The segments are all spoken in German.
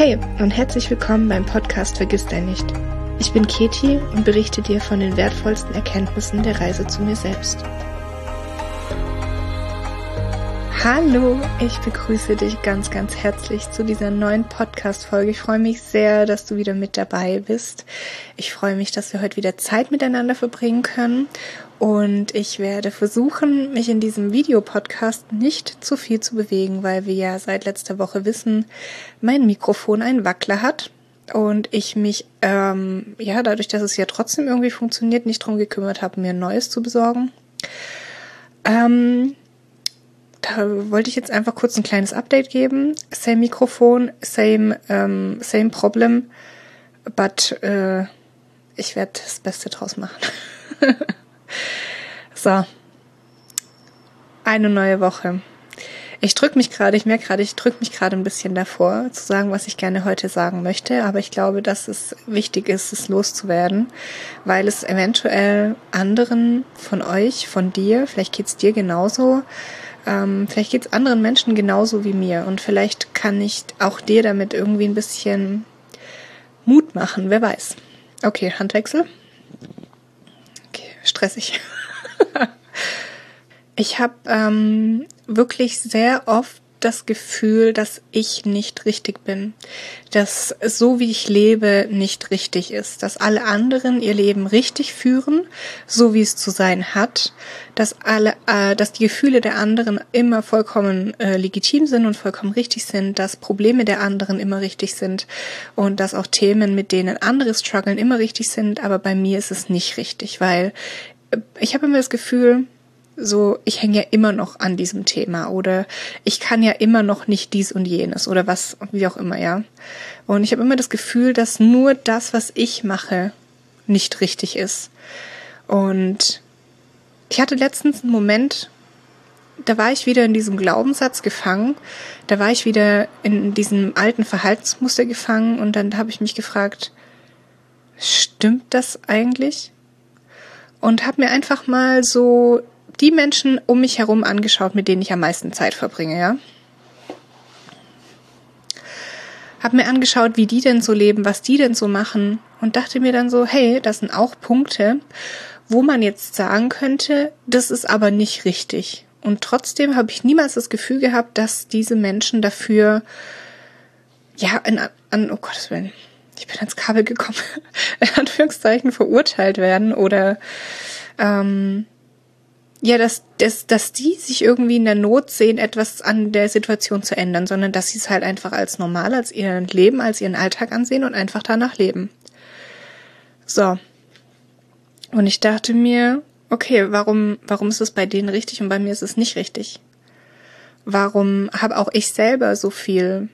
Hey und herzlich willkommen beim Podcast Vergiss dein nicht. Ich bin Keti und berichte dir von den wertvollsten Erkenntnissen der Reise zu mir selbst. Hallo, ich begrüße dich ganz, ganz herzlich zu dieser neuen Podcast-Folge. Ich freue mich sehr, dass du wieder mit dabei bist. Ich freue mich, dass wir heute wieder Zeit miteinander verbringen können. Und ich werde versuchen, mich in diesem Videopodcast nicht zu viel zu bewegen, weil wir ja seit letzter Woche wissen, mein Mikrofon einen Wackler hat. Und ich mich, dadurch, dass es ja trotzdem irgendwie funktioniert, nicht drum gekümmert habe, mir ein neues zu besorgen. Da wollte ich jetzt einfach kurz ein kleines Update geben. Same Mikrofon, same problem, but ich werde das Beste draus machen. So, eine neue Woche. Ich merke gerade, ich drücke mich gerade ein bisschen davor, zu sagen, was ich gerne heute sagen möchte, aber ich glaube, dass es wichtig ist, es loszuwerden, weil es eventuell anderen von euch, von dir, vielleicht geht's dir genauso, vielleicht geht's anderen Menschen genauso wie mir und vielleicht kann ich auch dir damit irgendwie ein bisschen Mut machen, wer weiß. Okay, Handwechsel. Okay, stressig. Ich habe wirklich sehr oft das Gefühl, dass ich nicht richtig bin, dass so wie ich lebe nicht richtig ist, dass alle anderen ihr Leben richtig führen, so wie es zu sein hat, dass die Gefühle der anderen immer vollkommen legitim sind und vollkommen richtig sind, dass Probleme der anderen immer richtig sind und dass auch Themen, mit denen andere strugglen, immer richtig sind, aber bei mir ist es nicht richtig, weil ich habe immer das Gefühl, so, ich hänge ja immer noch an diesem Thema oder ich kann ja immer noch nicht dies und jenes oder was, wie auch immer, ja. Und ich habe immer das Gefühl, dass nur das, was ich mache, nicht richtig ist. Und ich hatte letztens einen Moment, da war ich wieder in diesem Glaubenssatz gefangen, da war ich wieder in diesem alten Verhaltensmuster gefangen und dann habe ich mich gefragt, stimmt das eigentlich? Und habe mir einfach mal so die Menschen um mich herum angeschaut, mit denen ich am meisten Zeit verbringe, ja. Hab mir angeschaut, wie die denn so leben, was die denn so machen und dachte mir dann so, hey, das sind auch Punkte, wo man jetzt sagen könnte, das ist aber nicht richtig. Und trotzdem habe ich niemals das Gefühl gehabt, dass diese Menschen dafür, oh Gottes Willen, ich bin ans Kabel gekommen, in Anführungszeichen verurteilt werden oder dass die sich irgendwie in der Not sehen, etwas an der Situation zu ändern, sondern dass sie es halt einfach als normal, als ihr Leben, als ihren Alltag ansehen und einfach danach leben. So. Und ich dachte mir, okay, warum ist es bei denen richtig und bei mir ist es nicht richtig? Warum habe auch ich selber so viel,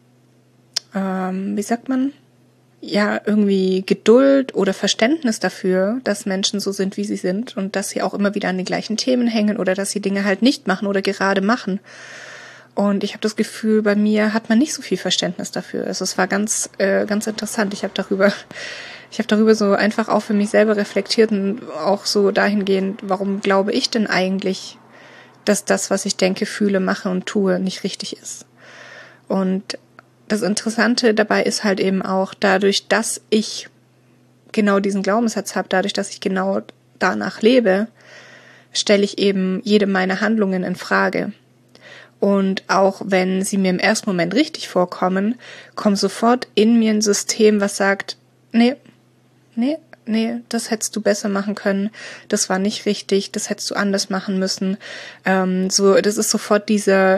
irgendwie Geduld oder Verständnis dafür, dass Menschen so sind, wie sie sind und dass sie auch immer wieder an den gleichen Themen hängen oder dass sie Dinge halt nicht machen oder gerade machen. Und ich habe das Gefühl, bei mir hat man nicht so viel Verständnis dafür. Also es war ganz interessant. Ich habe darüber so einfach auch für mich selber reflektiert und auch so dahingehend, warum glaube ich denn eigentlich, dass das, was ich denke, fühle, mache und tue, nicht richtig ist. Und das Interessante dabei ist halt eben auch, dadurch, dass ich genau diesen Glaubenssatz habe, dadurch, dass ich genau danach lebe, stelle ich eben jede meiner Handlungen in Frage. Und auch wenn sie mir im ersten Moment richtig vorkommen, kommt sofort in mir ein System, was sagt, nee, das hättest du besser machen können, das war nicht richtig, das hättest du anders machen müssen. Das ist sofort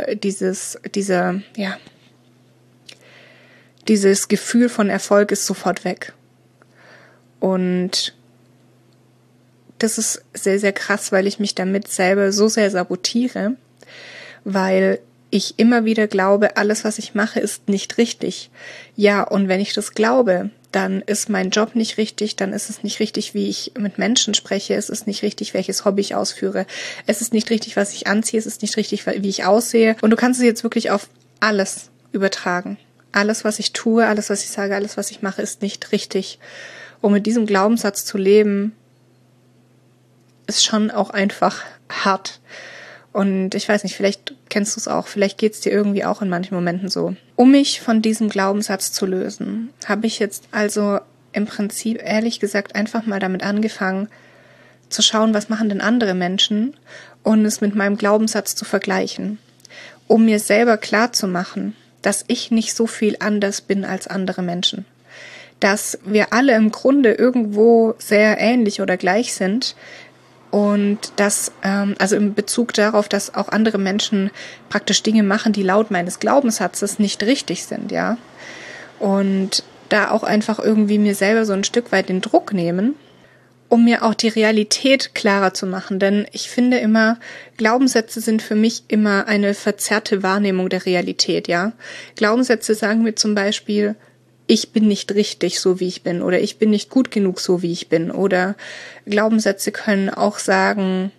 dieses Gefühl von Erfolg ist sofort weg. Und das ist sehr, sehr krass, weil ich mich damit selber so sehr sabotiere, weil ich immer wieder glaube, alles, was ich mache, ist nicht richtig. Ja, und wenn ich das glaube, dann ist mein Job nicht richtig, dann ist es nicht richtig, wie ich mit Menschen spreche, es ist nicht richtig, welches Hobby ich ausführe, es ist nicht richtig, was ich anziehe, es ist nicht richtig, wie ich aussehe. Und du kannst es jetzt wirklich auf alles übertragen. Alles, was ich tue, alles, was ich sage, alles, was ich mache, ist nicht richtig. Und mit diesem Glaubenssatz zu leben, ist schon auch einfach hart. Und ich weiß nicht, vielleicht kennst du es auch, vielleicht geht es dir irgendwie auch in manchen Momenten so. Um mich von diesem Glaubenssatz zu lösen, habe ich jetzt also im Prinzip ehrlich gesagt einfach mal damit angefangen, zu schauen, was machen denn andere Menschen und es mit meinem Glaubenssatz zu vergleichen, um mir selber klarzumachen, dass ich nicht so viel anders bin als andere Menschen. Dass wir alle im Grunde irgendwo sehr ähnlich oder gleich sind und dass, also in Bezug darauf, dass auch andere Menschen praktisch Dinge machen, die laut meines Glaubenssatzes nicht richtig sind, ja. Und da auch einfach irgendwie mir selber so ein Stück weit den Druck nehmen, um mir auch die Realität klarer zu machen. Denn ich finde immer, Glaubenssätze sind für mich immer eine verzerrte Wahrnehmung der Realität, ja. Glaubenssätze sagen mir zum Beispiel, ich bin nicht richtig, so wie ich bin, oder ich bin nicht gut genug, so wie ich bin. Oder Glaubenssätze können auch sagen,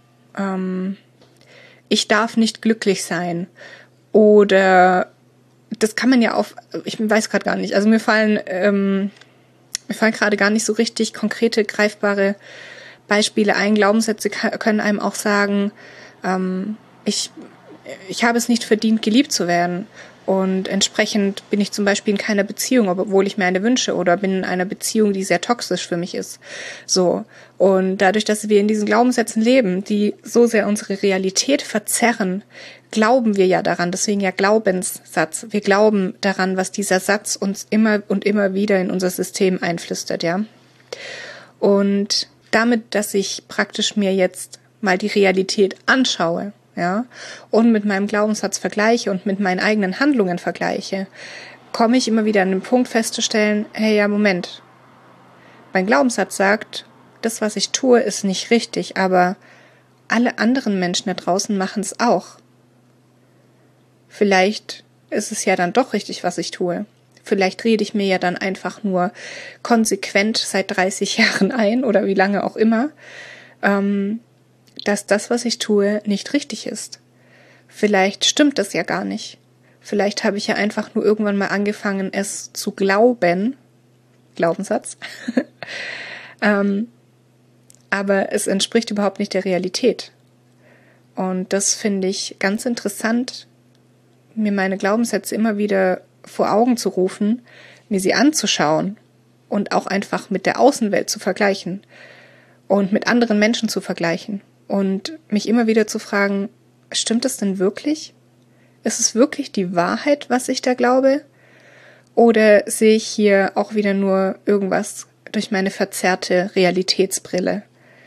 ich darf nicht glücklich sein. Oder das kann man ja auf, ich weiß gerade gar nicht, also mir fallen gerade gar nicht so richtig konkrete, greifbare Beispiele ein. Glaubenssätze können einem auch sagen, ich habe es nicht verdient, geliebt zu werden. Und entsprechend bin ich zum Beispiel in keiner Beziehung, obwohl ich mir eine wünsche, oder bin in einer Beziehung, die sehr toxisch für mich ist. So. Und dadurch, dass wir in diesen Glaubenssätzen leben, die so sehr unsere Realität verzerren, glauben wir ja daran. Deswegen ja Glaubenssatz. Wir glauben daran, was dieser Satz uns immer und immer wieder in unser System einflüstert, ja. Und damit, dass ich praktisch mir jetzt mal die Realität anschaue, ja, und mit meinem Glaubenssatz vergleiche und mit meinen eigenen Handlungen vergleiche, komme ich immer wieder an den Punkt festzustellen, hey, ja, Moment. Mein Glaubenssatz sagt, das, was ich tue, ist nicht richtig, aber alle anderen Menschen da draußen machen es auch. Vielleicht ist es ja dann doch richtig, was ich tue. Vielleicht rede ich mir ja dann einfach nur konsequent seit 30 Jahren ein oder wie lange auch immer, dass das, was ich tue, nicht richtig ist. Vielleicht stimmt das ja gar nicht. Vielleicht habe ich ja einfach nur irgendwann mal angefangen, es zu glauben, Glaubenssatz, aber es entspricht überhaupt nicht der Realität. Und das finde ich ganz interessant, mir meine Glaubenssätze immer wieder vor Augen zu rufen, mir sie anzuschauen und auch einfach mit der Außenwelt zu vergleichen und mit anderen Menschen zu vergleichen. Und mich immer wieder zu fragen, stimmt es denn wirklich? Ist es wirklich die Wahrheit, was ich da glaube? Oder sehe ich hier auch wieder nur irgendwas durch meine verzerrte Realitätsbrille?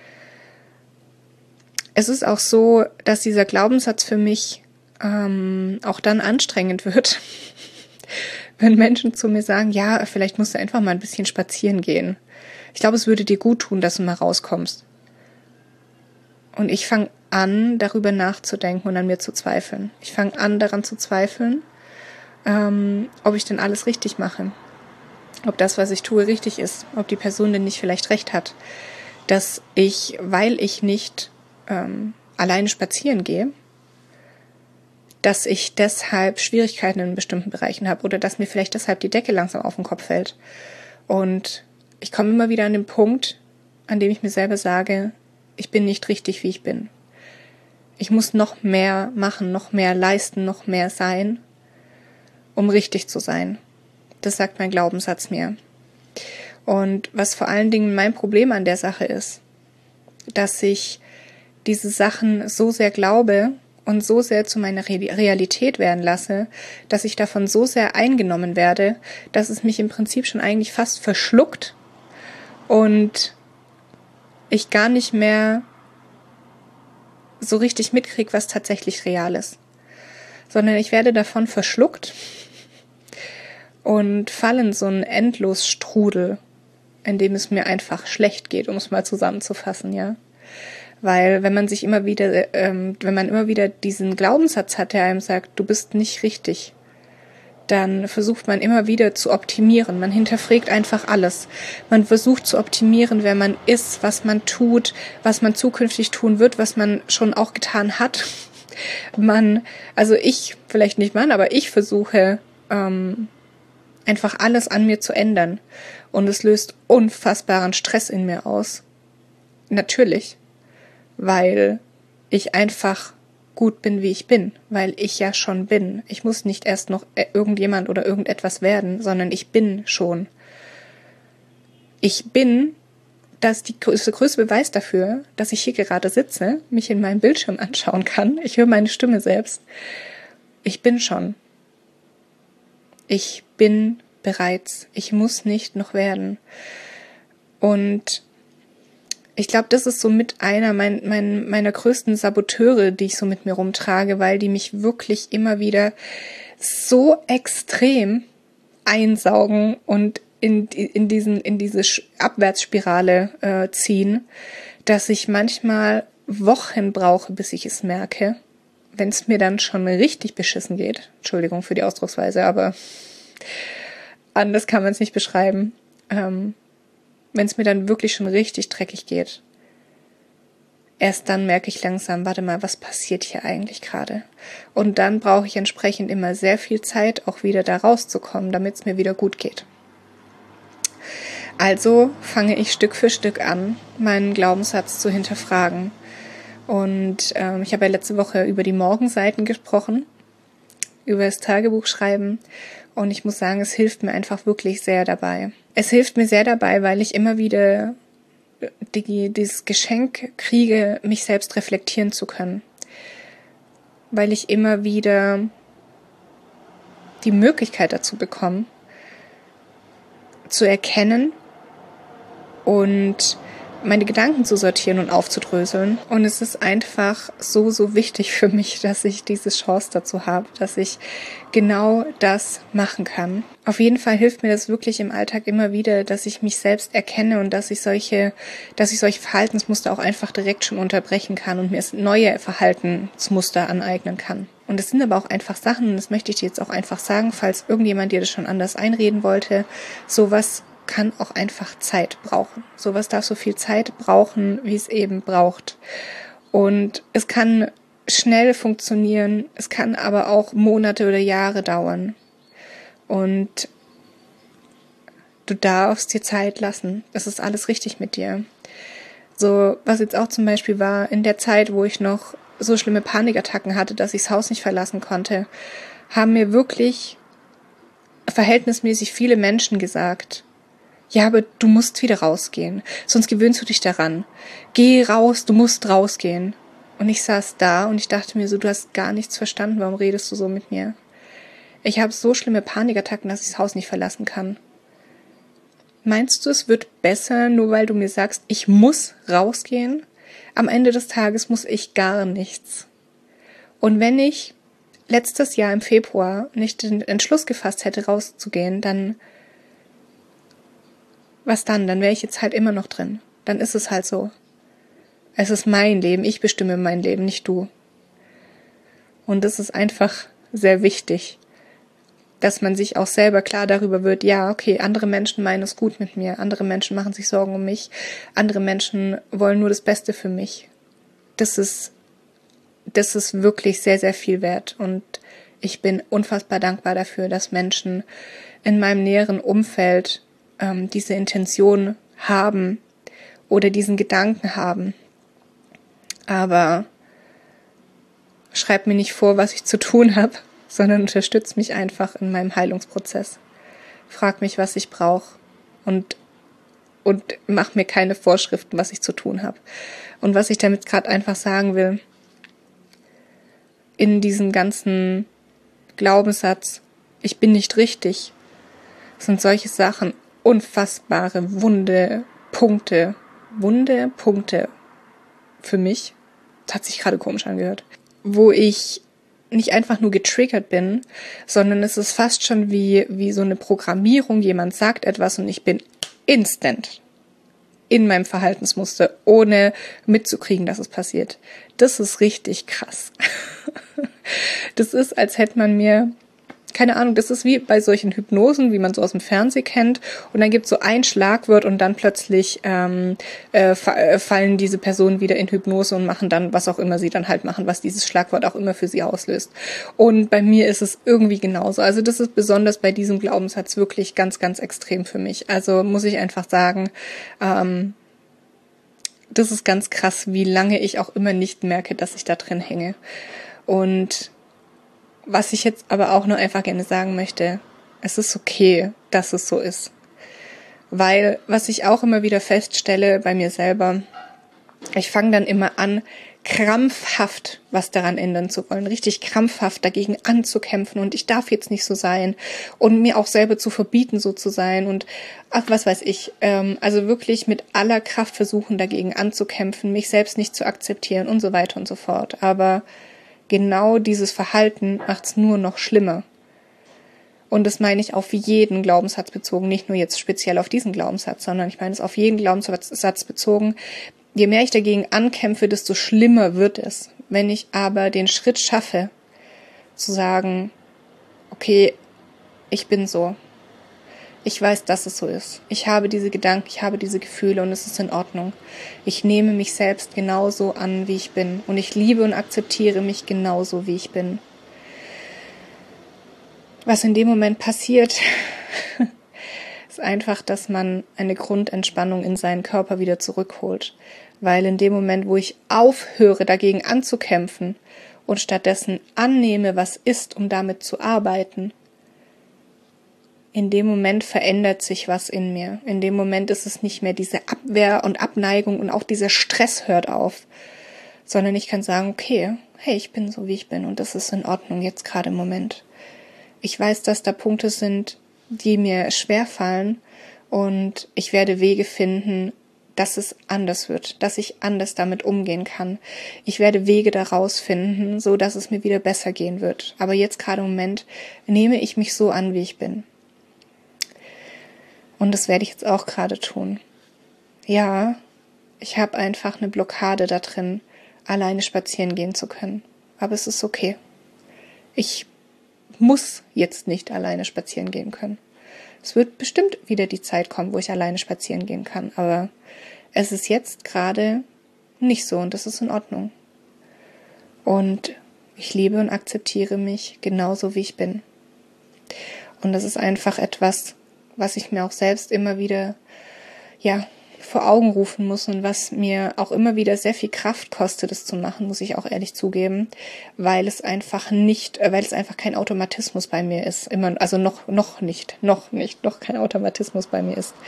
Es ist auch so, dass dieser Glaubenssatz für mich auch dann anstrengend wird, wenn Menschen zu mir sagen, ja, vielleicht musst du einfach mal ein bisschen spazieren gehen. Ich glaube, es würde dir gut tun, dass du mal rauskommst. Und ich fange an, darüber nachzudenken und an mir zu zweifeln. Ich fange an, daran zu zweifeln, ob ich denn alles richtig mache. Ob das, was ich tue, richtig ist. Ob die Person denn nicht vielleicht recht hat. Dass ich, weil ich nicht alleine spazieren gehe, dass ich deshalb Schwierigkeiten in bestimmten Bereichen habe oder dass mir vielleicht deshalb die Decke langsam auf den Kopf fällt. Und ich komme immer wieder an den Punkt, an dem ich mir selber sage, ich bin nicht richtig, wie ich bin. Ich muss noch mehr machen, noch mehr leisten, noch mehr sein, um richtig zu sein. Das sagt mein Glaubenssatz mir. Und was vor allen Dingen mein Problem an der Sache ist, dass ich diese Sachen so sehr glaube und so sehr zu meiner Realität werden lasse, dass ich davon so sehr eingenommen werde, dass es mich im Prinzip schon eigentlich fast verschluckt und ich gar nicht mehr so richtig mitkriege, was tatsächlich real ist. Sondern ich werde davon verschluckt und falle in so einen Endlosstrudel, in dem es mir einfach schlecht geht, um es mal zusammenzufassen, ja. Weil wenn man immer wieder diesen Glaubenssatz hat, der einem sagt, du bist nicht richtig, dann versucht man immer wieder zu optimieren. Man hinterfragt einfach alles. Man versucht zu optimieren, wer man ist, was man tut, was man zukünftig tun wird, was man schon auch getan hat. Aber ich versuche einfach alles an mir zu ändern. Und es löst unfassbaren Stress in mir aus. Natürlich. Weil ich einfach gut bin, wie ich bin, weil ich ja schon bin. Ich muss nicht erst noch irgendjemand oder irgendetwas werden, sondern ich bin schon. Ich bin, das ist der größte Beweis dafür, dass ich hier gerade sitze, mich in meinem Bildschirm anschauen kann. Ich höre meine Stimme selbst. Ich bin schon. Ich bin bereits. Ich muss nicht noch werden. Und ich glaube, das ist so mit einer meiner größten Saboteure, die ich so mit mir rumtrage, weil die mich wirklich immer wieder so extrem einsaugen und in diese Abwärtsspirale ziehen, dass ich manchmal Wochen brauche, bis ich es merke, wenn es mir dann schon richtig beschissen geht. Entschuldigung für die Ausdrucksweise, aber anders kann man es nicht beschreiben. Wenn es mir dann wirklich schon richtig dreckig geht, erst dann merke ich langsam, warte mal, was passiert hier eigentlich gerade? Und dann brauche ich entsprechend immer sehr viel Zeit, auch wieder da rauszukommen, damit es mir wieder gut geht. Also fange ich Stück für Stück an, meinen Glaubenssatz zu hinterfragen. Und ich habe ja letzte Woche über die Morgenseiten gesprochen, über das Tagebuchschreiben. Und ich muss sagen, es hilft mir einfach wirklich sehr dabei. Es hilft mir sehr dabei, weil ich immer wieder dieses Geschenk kriege, mich selbst reflektieren zu können. Weil ich immer wieder die Möglichkeit dazu bekomme, zu erkennen und meine Gedanken zu sortieren und aufzudröseln. Und es ist einfach so wichtig für mich, dass ich diese Chance dazu habe, dass ich genau das machen kann. Auf jeden Fall hilft mir das wirklich im Alltag immer wieder, dass ich mich selbst erkenne und dass ich solche Verhaltensmuster auch einfach direkt schon unterbrechen kann und mir neue Verhaltensmuster aneignen kann. Und es sind aber auch einfach Sachen, und das möchte ich dir jetzt auch einfach sagen, falls irgendjemand dir das schon anders einreden wollte, sowas kann auch einfach Zeit brauchen. Sowas darf so viel Zeit brauchen, wie es eben braucht. Und es kann schnell funktionieren, es kann aber auch Monate oder Jahre dauern. Und du darfst dir Zeit lassen. Es ist alles richtig mit dir. So, was jetzt auch zum Beispiel war, in der Zeit, wo ich noch so schlimme Panikattacken hatte, dass ich das Haus nicht verlassen konnte, haben mir wirklich verhältnismäßig viele Menschen gesagt, ja, aber du musst wieder rausgehen, sonst gewöhnst du dich daran. Geh raus, du musst rausgehen. Und ich saß da und ich dachte mir so, du hast gar nichts verstanden, warum redest du so mit mir? Ich habe so schlimme Panikattacken, dass ich das Haus nicht verlassen kann. Meinst du, es wird besser, nur weil du mir sagst, ich muss rausgehen? Am Ende des Tages muss ich gar nichts. Und wenn ich letztes Jahr im Februar nicht den Entschluss gefasst hätte, rauszugehen, dann was dann? Dann wäre ich jetzt halt immer noch drin. Dann ist es halt so. Es ist mein Leben, ich bestimme mein Leben, nicht du. Und das ist einfach sehr wichtig, dass man sich auch selber klar darüber wird, ja, okay, andere Menschen meinen es gut mit mir, andere Menschen machen sich Sorgen um mich, andere Menschen wollen nur das Beste für mich. Das ist wirklich sehr, sehr viel wert und ich bin unfassbar dankbar dafür, dass Menschen in meinem näheren Umfeld diese Intention haben oder diesen Gedanken haben. Aber schreib mir nicht vor, was ich zu tun habe, sondern unterstützt mich einfach in meinem Heilungsprozess. Frag mich, was ich brauche und mach mir keine Vorschriften, was ich zu tun habe. Und was ich damit gerade einfach sagen will, in diesem ganzen Glaubenssatz, ich bin nicht richtig, sind solche Sachen unfassbare wunde Punkte für mich. Das hat sich gerade komisch angehört. Wo ich nicht einfach nur getriggert bin, sondern es ist fast schon wie so eine Programmierung. Jemand sagt etwas und ich bin instant in meinem Verhaltensmuster, ohne mitzukriegen, dass es passiert. Das ist richtig krass. Das ist, als hätte man mir, keine Ahnung, das ist wie bei solchen Hypnosen, wie man so aus dem Fernsehen kennt. Und dann gibt es so ein Schlagwort und dann plötzlich fallen diese Personen wieder in Hypnose und machen dann, was auch immer sie dann halt machen, was dieses Schlagwort auch immer für sie auslöst. Und bei mir ist es irgendwie genauso. Also das ist besonders bei diesem Glaubenssatz wirklich ganz, ganz extrem für mich. Also muss ich einfach sagen, das ist ganz krass, wie lange ich auch immer nicht merke, dass ich da drin hänge. Und was ich jetzt aber auch nur einfach gerne sagen möchte, es ist okay, dass es so ist. Weil, was ich auch immer wieder feststelle bei mir selber, ich fange dann immer an, krampfhaft was daran ändern zu wollen, richtig krampfhaft dagegen anzukämpfen und ich darf jetzt nicht so sein und mir auch selber zu verbieten, so zu sein und ach, was weiß ich, also wirklich mit aller Kraft versuchen, dagegen anzukämpfen, mich selbst nicht zu akzeptieren und so weiter und so fort. Aber genau dieses Verhalten macht's nur noch schlimmer. Und das meine ich auf jeden Glaubenssatz bezogen, nicht nur jetzt speziell auf diesen Glaubenssatz, sondern ich meine es auf jeden Glaubenssatz bezogen. Je mehr ich dagegen ankämpfe, desto schlimmer wird es. Wenn ich aber den Schritt schaffe, zu sagen, okay, ich bin so. Ich weiß, dass es so ist. Ich habe diese Gedanken, ich habe diese Gefühle und es ist in Ordnung. Ich nehme mich selbst genauso an, wie ich bin. Und ich liebe und akzeptiere mich genauso, wie ich bin. Was in dem Moment passiert, ist einfach, dass man eine Grundentspannung in seinen Körper wieder zurückholt. Weil in dem Moment, wo ich aufhöre, dagegen anzukämpfen und stattdessen annehme, was ist, um damit zu arbeiten, in dem Moment verändert sich was in mir. In dem Moment ist es nicht mehr diese Abwehr und Abneigung und auch dieser Stress hört auf, sondern ich kann sagen, okay, hey, ich bin so, wie ich bin und das ist in Ordnung jetzt gerade im Moment. Ich weiß, dass da Punkte sind, die mir schwerfallen und ich werde Wege finden, dass es anders wird, dass ich anders damit umgehen kann. Ich werde Wege daraus finden, so dass es mir wieder besser gehen wird. Aber jetzt gerade im Moment nehme ich mich so an, wie ich bin. Und das werde ich jetzt auch gerade tun. Ja, ich habe einfach eine Blockade da drin, alleine spazieren gehen zu können. Aber es ist okay. Ich muss jetzt nicht alleine spazieren gehen können. Es wird bestimmt wieder die Zeit kommen, wo ich alleine spazieren gehen kann. Aber es ist jetzt gerade nicht so und das ist in Ordnung. Und ich liebe und akzeptiere mich genauso, wie ich bin. Und das ist einfach etwas, was ich mir auch selbst immer wieder, vor Augen rufen muss und was mir auch immer wieder sehr viel Kraft kostet, das zu machen, muss ich auch ehrlich zugeben, weil es einfach kein Automatismus bei mir ist, also noch kein Automatismus bei mir ist,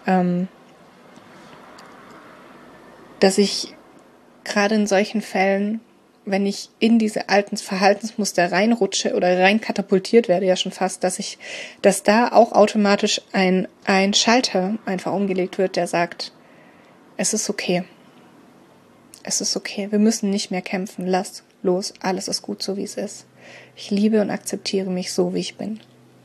dass ich gerade in solchen Fällen, wenn ich in diese alten Verhaltensmuster reinrutsche oder rein katapultiert werde, ja schon fast, dass da auch automatisch ein Schalter einfach umgelegt wird, der sagt, es ist okay. Es ist okay. Wir müssen nicht mehr kämpfen. Lass los. Alles ist gut, so wie es ist. Ich liebe und akzeptiere mich so, wie ich bin.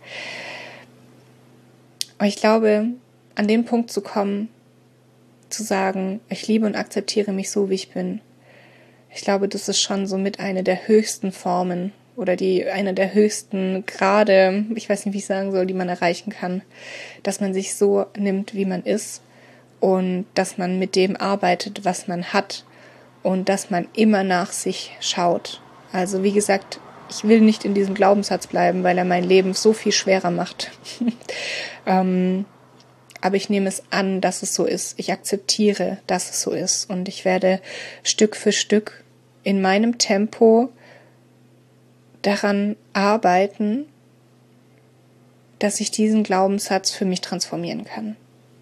Aber ich glaube, an den Punkt zu kommen, zu sagen, ich liebe und akzeptiere mich so, wie ich bin, ich glaube, das ist schon so mit einer der höchsten Formen oder eine der höchsten Grade, ich weiß nicht, wie ich sagen soll, die man erreichen kann, dass man sich so nimmt, wie man ist und dass man mit dem arbeitet, was man hat und dass man immer nach sich schaut. Also wie gesagt, ich will nicht in diesem Glaubenssatz bleiben, weil er mein Leben so viel schwerer macht. Aber ich nehme es an, dass es so ist. Ich akzeptiere, dass es so ist. Und ich werde Stück für Stück in meinem Tempo daran arbeiten, dass ich diesen Glaubenssatz für mich transformieren kann.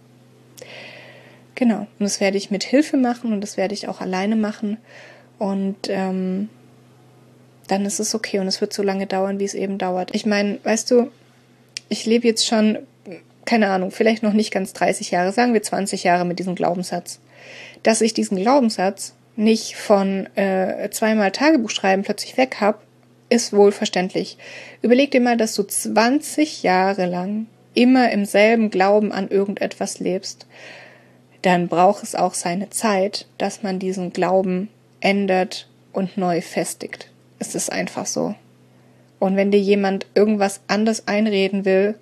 Genau. Und das werde ich mit Hilfe machen und das werde ich auch alleine machen. Und dann ist es okay. Und es wird so lange dauern, wie es eben dauert. Ich meine, weißt du, ich lebe jetzt schon, keine Ahnung, vielleicht noch nicht ganz 30 Jahre, sagen wir 20 Jahre mit diesem Glaubenssatz. Dass ich diesen Glaubenssatz nicht von 2-mal Tagebuch schreiben plötzlich weg habe, ist wohl verständlich. Überleg dir mal, dass du 20 Jahre lang immer im selben Glauben an irgendetwas lebst. Dann braucht es auch seine Zeit, dass man diesen Glauben ändert und neu festigt. Es ist einfach so. Und wenn dir jemand irgendwas anderes einreden will,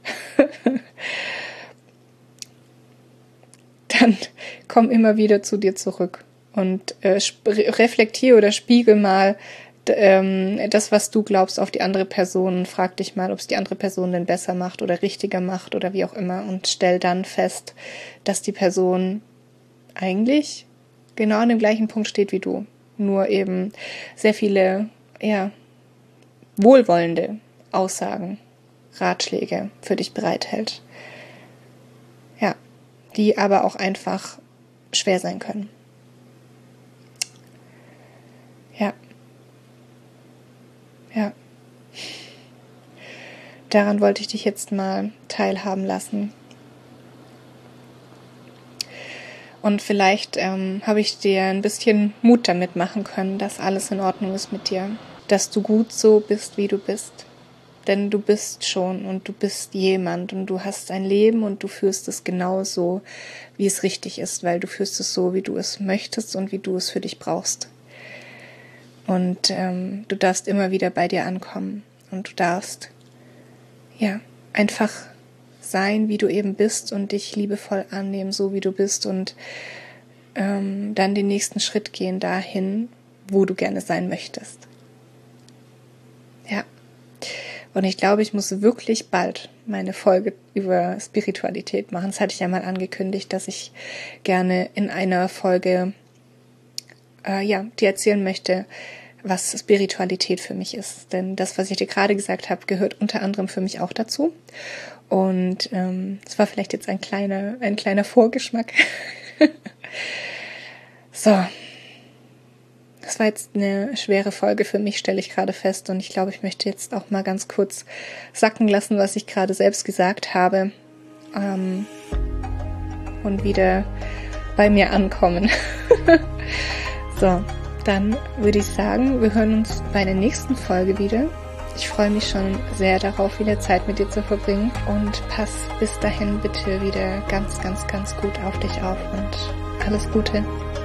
dann komm immer wieder zu dir zurück und reflektiere oder spiegel mal das, was du glaubst, auf die andere Person und frag dich mal, ob es die andere Person denn besser macht oder richtiger macht oder wie auch immer und stell dann fest, dass die Person eigentlich genau an dem gleichen Punkt steht wie du, nur eben sehr viele wohlwollende Aussagen, Ratschläge für dich bereithält. Ja, die aber auch einfach schwer sein können. Ja. Daran wollte ich dich jetzt mal teilhaben lassen. Und vielleicht habe ich dir ein bisschen Mut damit machen können, dass alles in Ordnung ist mit dir. Dass du gut so bist, wie du bist. Denn du bist schon und du bist jemand und du hast ein Leben und du führst es genau so, wie es richtig ist, weil du führst es so, wie du es möchtest und wie du es für dich brauchst. Und du darfst immer wieder bei dir ankommen und du darfst einfach sein, wie du eben bist und dich liebevoll annehmen, so wie du bist und dann den nächsten Schritt gehen dahin, wo du gerne sein möchtest. Ja, und ich glaube, ich muss wirklich bald meine Folge über Spiritualität machen. Das hatte ich ja mal angekündigt, dass ich gerne in einer Folge dir erzählen möchte, was Spiritualität für mich ist. Denn das, was ich dir gerade gesagt habe, gehört unter anderem für mich auch dazu. Und es war vielleicht jetzt ein kleiner Vorgeschmack. So, das war jetzt eine schwere Folge für mich, stelle ich gerade fest. Und ich glaube, ich möchte jetzt auch mal ganz kurz sacken lassen, was ich gerade selbst gesagt habe. Und wieder bei mir ankommen. So, dann würde ich sagen, wir hören uns bei der nächsten Folge wieder. Ich freue mich schon sehr darauf, wieder Zeit mit dir zu verbringen. Und pass bis dahin bitte wieder ganz, ganz, ganz gut auf dich auf und alles Gute.